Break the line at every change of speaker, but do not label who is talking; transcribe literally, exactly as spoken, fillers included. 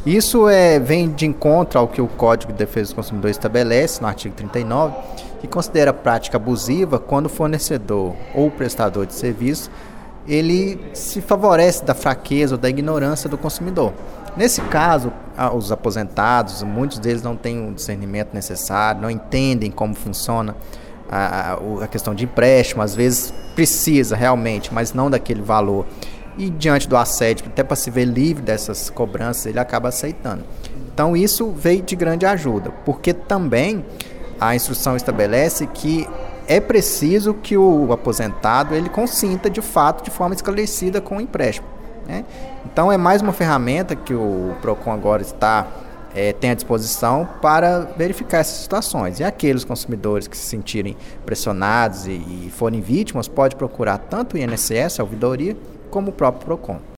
Isso é, vem de encontro ao que o Código de Defesa do Consumidor estabelece no artigo trinta e nove, que considera prática abusiva quando o fornecedor ou prestador de serviço ele se favorece da fraqueza ou da ignorância do consumidor. Nesse caso, os aposentados, muitos deles não têm o discernimento necessário, não entendem como funciona a, a questão de empréstimo, às vezes precisa realmente, mas não daquele valor. E diante do assédio, até para se ver livre dessas cobranças, ele acaba aceitando. Então isso veio de grande ajuda, porque também a instrução estabelece que é preciso que o aposentado ele consinta de fato, de forma esclarecida com o empréstimo, né? Então é mais uma ferramenta que o PROCON agora está, é, tem à disposição para verificar essas situações. E aqueles consumidores que se sentirem pressionados e, e forem vítimas, pode procurar tanto o I N S S, a ouvidoria, como o próprio PROCON.